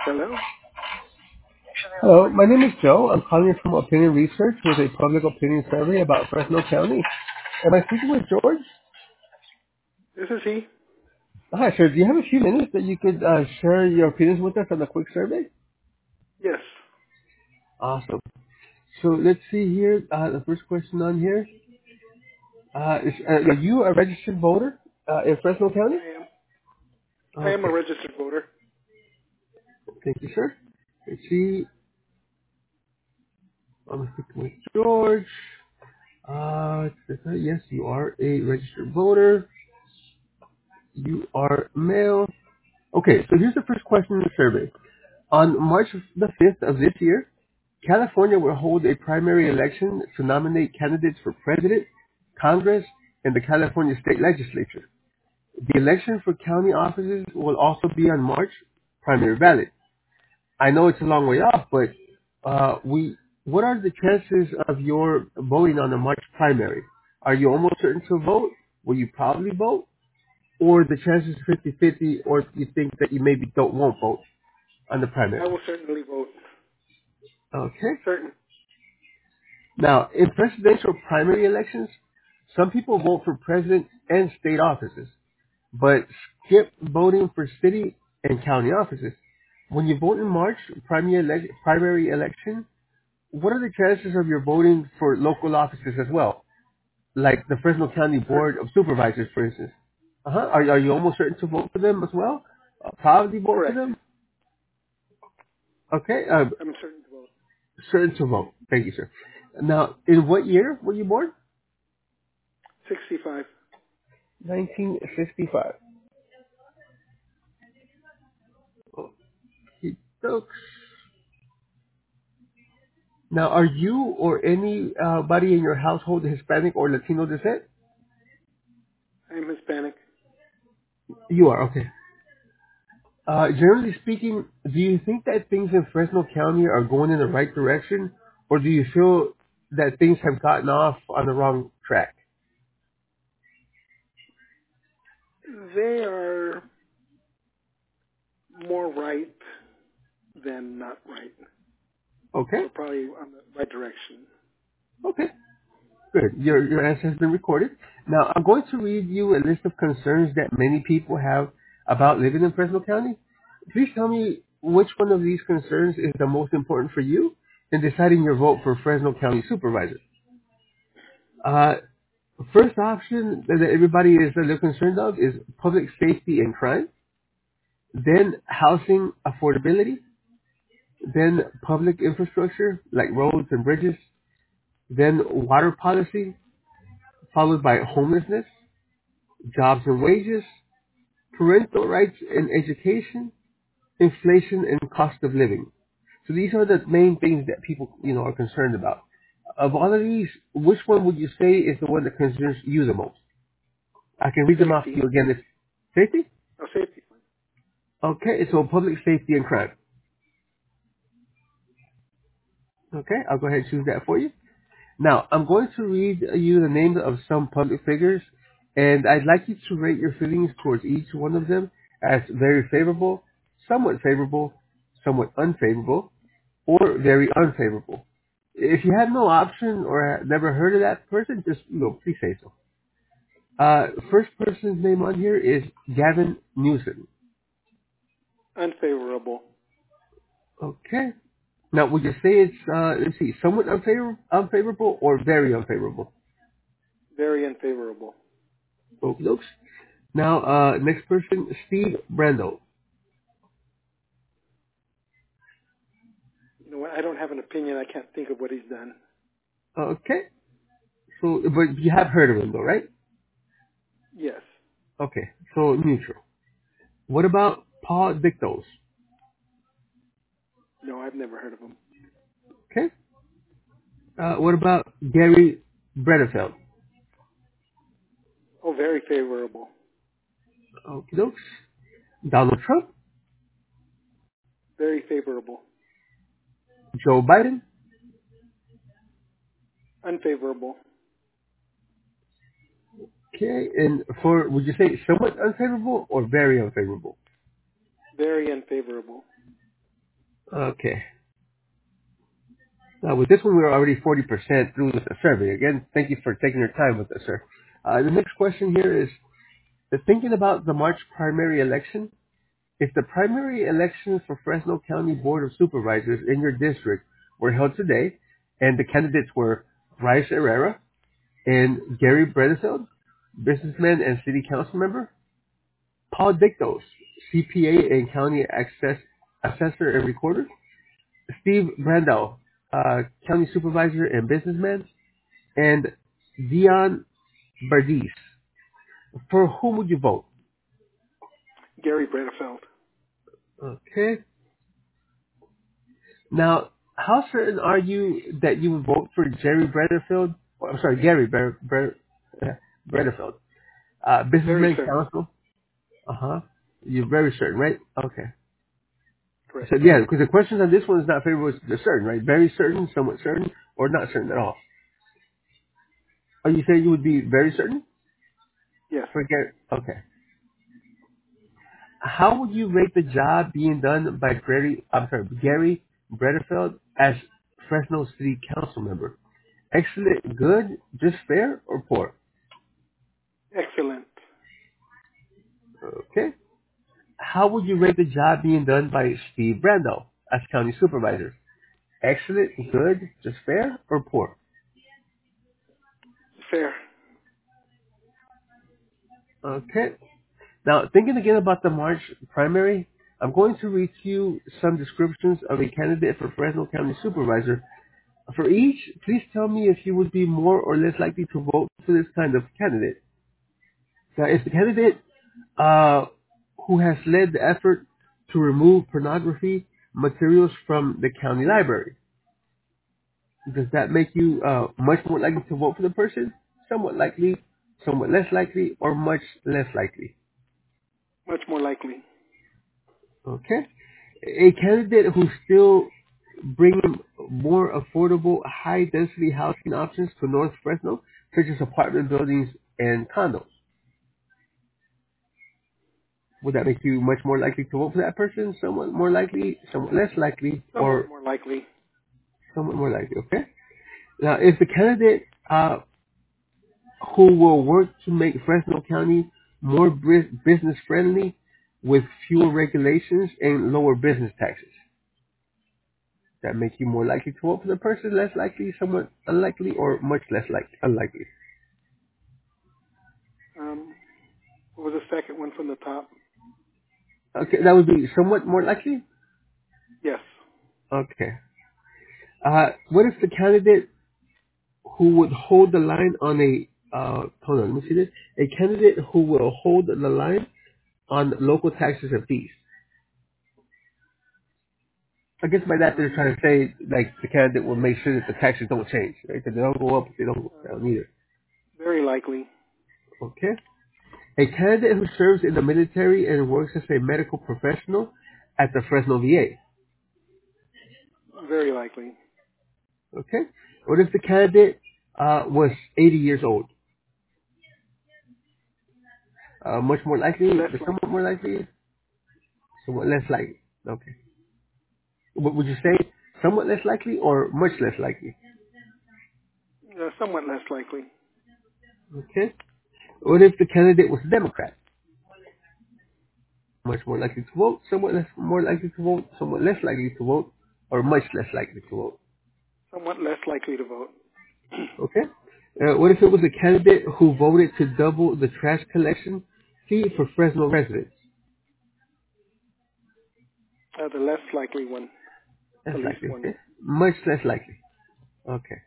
Hello? Hello, my name is Joe. I'm calling you from Opinion Research with a public opinion survey about Fresno County. Am I speaking with George? This is he? Hi, sir. Do you have a few minutes that you could share your opinions with us on a quick survey? Yes, Awesome. So let's see here. The first question on here are you a registered voter in Fresno County? I am. I am a Okay. registered voter. Thank you, sir. Let's see. I'm speaking with George. Yes, you are a registered voter. You are male. Okay, so here's the first question in the survey. On March the 5th of this year, California will hold a primary election to nominate candidates for president, Congress, and the California state legislature. The election for county offices will also be on March primary ballot. I know it's a long way off, but what are the chances of your voting on the March primary? Are you almost certain to vote? Will you probably vote? Or the chances 50-50, or you think that you maybe won't vote on the I primary? will certainly vote. Okay. Certain. Now, in presidential primary elections, some people vote for president and state offices, but skip voting for city and county offices. When you vote in March, primary election, what are the chances of your voting for local offices as well, like the Fresno County Board Certain. of Supervisors, for instance? Are you almost certain to vote for them as well? Probably vote for Correct. them? Okay. I'm certain to vote. Certain to vote. Thank you, sir. Now, in what year were you born? 65. 1955. Okey-dokes. Now, are you or anybody in your household Hispanic or Latino descent? I am Hispanic. You are, okay. Generally speaking, do you think that things in Fresno County are going in the right direction, or do you feel that things have gotten off on the wrong track? They are more right than not right. Okay, So probably on the right direction. okay. Good. Your answer has been recorded. Now, I'm going to read you a list of concerns that many people have about living in Fresno County. Please tell me which one of these concerns is the most important for you in deciding your vote for Fresno County Supervisor. Uh, First option that everybody is a little concerned of is public safety and crime, then housing affordability, then public infrastructure like roads and bridges, then water policy, followed by homelessness, jobs and wages, parental rights and education, inflation and cost of living. So these are the main things that people, are concerned about. Of all of these, which one would you say is the one that concerns you the most? I can read them off to Safety. you again. It's safety? Oh, safety. Okay, so public safety and crime. Okay, I'll go ahead and choose that for you. Now, I'm going to read you the names of some public figures, and I'd like you to rate your feelings towards each one of them as very favorable, somewhat unfavorable, or very unfavorable. If you have no option or have never heard of that person, just, please say so. First person's name on here is Gavin Newsom. Unfavorable. Okay. Now, would you say it's, let's see, somewhat unfavorable or very unfavorable? Very unfavorable. Both looks. Now, next person, Steve Brando. You know what? I don't have an opinion. I can't think of what he's done. Okay. So, but you have heard of him though, right? Yes. Okay. So, neutral. What about Paul Dictos? No, I've never heard of him. Okay. What about Gary Bredefeld? Oh, very favorable. Okay, dokes. Donald Trump? Very favorable. Joe Biden? Unfavorable. Okay. And would you say somewhat unfavorable or very unfavorable? Very unfavorable. Okay. Now, with this one, we're already 40% through with the survey. Again, thank you for taking your time with us, sir. The next question here is, thinking about the March primary election, if the primary elections for Fresno County Board of Supervisors in your district were held today, and the candidates were Bryce Herrera and Gary Bredefeld, businessman and city council member, Paul Dictos, CPA and county assessor and recorder, Steve Brandau, county supervisor and businessman, and Dion Bardis. For whom would you vote? Gary Bredefeld. Okay. Now, how certain are you that you would vote for Jerry Bredefeld? Oh, I'm sorry, Gary Bredefeld, Very businessman certain. council. Uh-huh. You're very certain, right? Okay. Correct. So yeah, because the questions on this one is not favorable to certain, right? Very certain, somewhat certain, or not certain at all. Are you saying you would be very certain? Yes. For Gary? Okay. How would you rate the job being done by Gary Bredefeld as Fresno City Council member? Excellent, good, just fair, or poor? Excellent. Okay. How would you rate the job being done by Steve Brando as county supervisor? Excellent, good, just fair, or poor? Fair. Okay. Now, thinking again about the March primary, I'm going to read to you some descriptions of a candidate for Fresno County Supervisor. For each, please tell me if you would be more or less likely to vote for this kind of candidate. Now, if the candidate who has led the effort to remove pornography materials from the county library, does that make you much more likely to vote for the person? Somewhat likely, somewhat less likely, or much less likely? Much more likely. Okay. A candidate who's still bringing more affordable, high-density housing options to North Fresno, such as apartment buildings and condos. Would that make you much more likely to vote for that person? Somewhat more likely, somewhat less likely, Somewhat or more likely. somewhat more likely, okay? Now, if the candidate who will work to make Fresno County more business friendly with fewer regulations and lower business taxes. That make you more likely to vote for the person, less likely, somewhat unlikely, or much less unlikely. What was the second one from the top? Okay, that would be somewhat more likely. Yes. Okay. What if the candidate who would hold the line on hold on, let me see this. A candidate who will hold the line on local taxes and fees. I guess by that they're Um, trying to say, like, the candidate will make sure that the taxes don't change, right? That they don't go up, they don't go down either. very likely. Okay. A candidate who serves in the military and works as a medical professional at the Fresno VA. Very likely. Okay. What if the candidate was 80 years old? Much more likely, Less somewhat likely. more likely, somewhat less likely. Okay. Would you say somewhat less likely or much less likely? Somewhat less likely. Okay. What if the candidate was a Democrat? Much more likely to vote, somewhat less more likely to vote, somewhat less likely to vote, or much less likely to vote. Somewhat less likely to vote. Okay. What if it was a candidate who voted to double the trash collection fee for Fresno residents? The less likely one. Less The least likely, one. okay. Much less likely. Okay.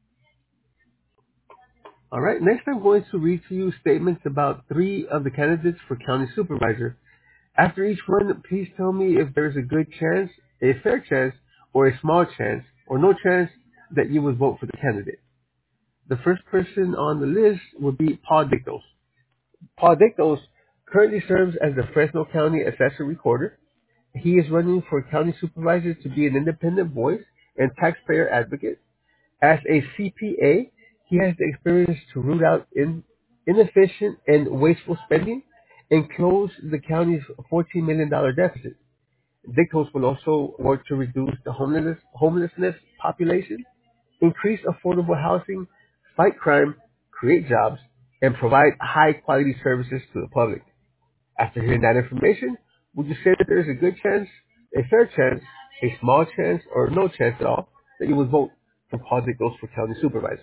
All right. Next, I'm going to read to you statements about three of the candidates for county supervisor. After each one, please tell me if there's a good chance, a fair chance, or a small chance, or no chance that you would vote for the candidate. The first person on the list would be Paul Dictos. Paul Dictos currently serves as the Fresno County Assessor Recorder. He is running for county supervisor to be an independent voice and taxpayer advocate. As a CPA, he has the experience to root out inefficient and wasteful spending and close the county's $14 million deficit. Dictos will also work to reduce the homelessness population, increase affordable housing, fight crime, create jobs, and provide high quality services to the public. After hearing that information, would you say that there is a good chance, a fair chance, a small chance, or no chance at all that you would vote for Paul Dictos for county supervisor?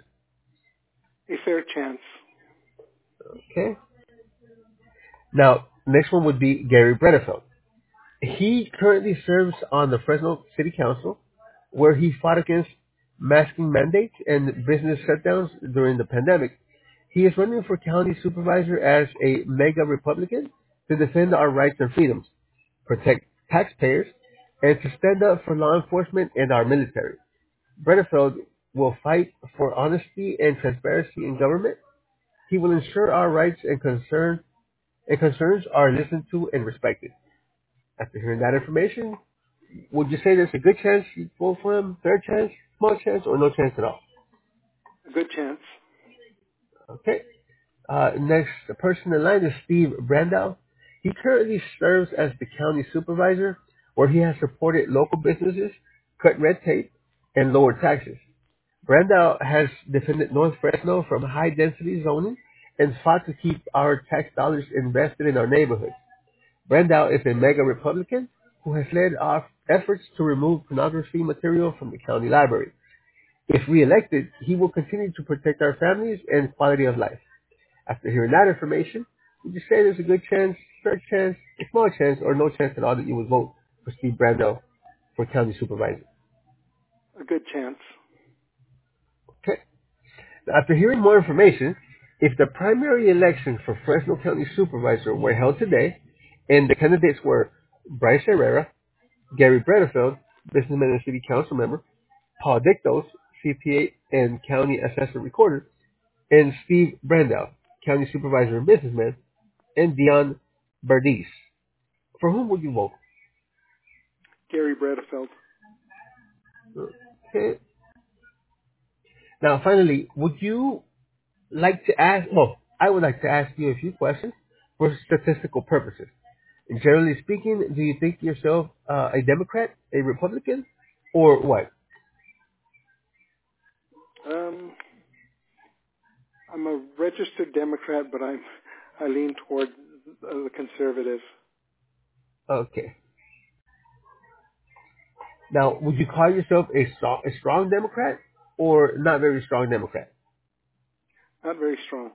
A fair chance. Okay. Now, next one would be Gary Bredefeld. He currently serves on the Fresno City Council, where he fought against masking mandates and business shutdowns during the pandemic. He is running for county supervisor as a mega Republican to defend our rights and freedoms, protect taxpayers, and to stand up for law enforcement and our military. Bredefeld will fight for honesty and transparency in government. He will ensure our rights and concerns are listened to and respected. After hearing that information, would you say there's a good chance you vote for him, fair chance, small chance, or no chance at all? A good chance. Okay. Next person in line is Steve Brandow. He currently serves as the county supervisor, where he has supported local businesses, cut red tape, and lowered taxes. Brandow has defended North Fresno from high-density zoning and fought to keep our tax dollars invested in our neighborhoods. Brandow is a mega Republican who has led off efforts to remove pornography material from the county library. If reelected, he will continue to protect our families and quality of life. After hearing that information, would you say there's a good chance, fair chance, a small chance, or no chance at all that you would vote for Steve Brandow for county supervisor? A good chance. Okay. Now, after hearing more information, if the primary election for Fresno County Supervisor were held today, and the candidates were Bryce Herrera, Gary Bredefeld, businessman and city council member, Paul Dictos, CPA and county assessor recorder, and Steve Brandow, county supervisor and businessman, and Dion Verdiz, for whom would you vote? Gary Bredefeld. Okay. Now, finally, would you like to ask, well, I would like to ask you a few questions for statistical purposes. Generally speaking, do you think yourself a Democrat, a Republican, or what? I'm a registered Democrat, but I lean toward the conservative. Okay. Now, would you call yourself a strong Democrat or not very strong Democrat? Not very strong.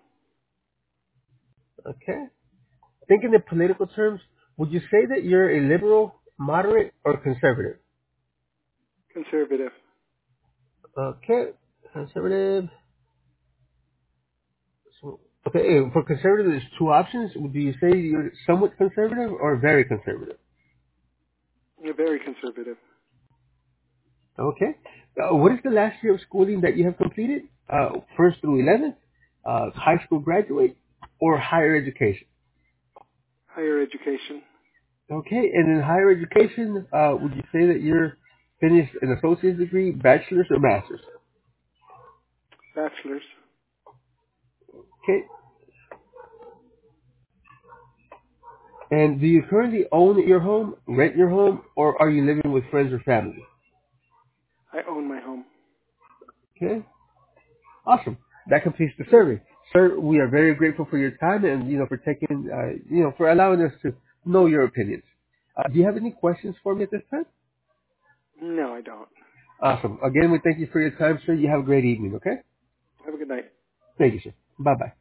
Okay. Thinking in political terms, would you say that you're a liberal, moderate, or conservative? Conservative. Okay. Conservative. Okay, for conservative, there's two options. Do you say you're somewhat conservative or very conservative? Yeah, very conservative. Okay. What is the last year of schooling that you have completed? First through 11th, high school graduate, or higher education? Higher education. Okay, and in higher education, would you say that you're finished an associate's degree, bachelor's, or master's? Bachelor's. Okay. And do you currently own your home, rent your home, or are you living with friends or family? I own my home. Okay. Awesome. That completes the survey. Sir, we are very grateful for your time and, for taking, for allowing us to know your opinions. Do you have any questions for me at this time? No, I don't. Awesome. Again, we thank you for your time, sir. You have a great evening, okay? Have a good night. Thank you, sir. Bye-bye.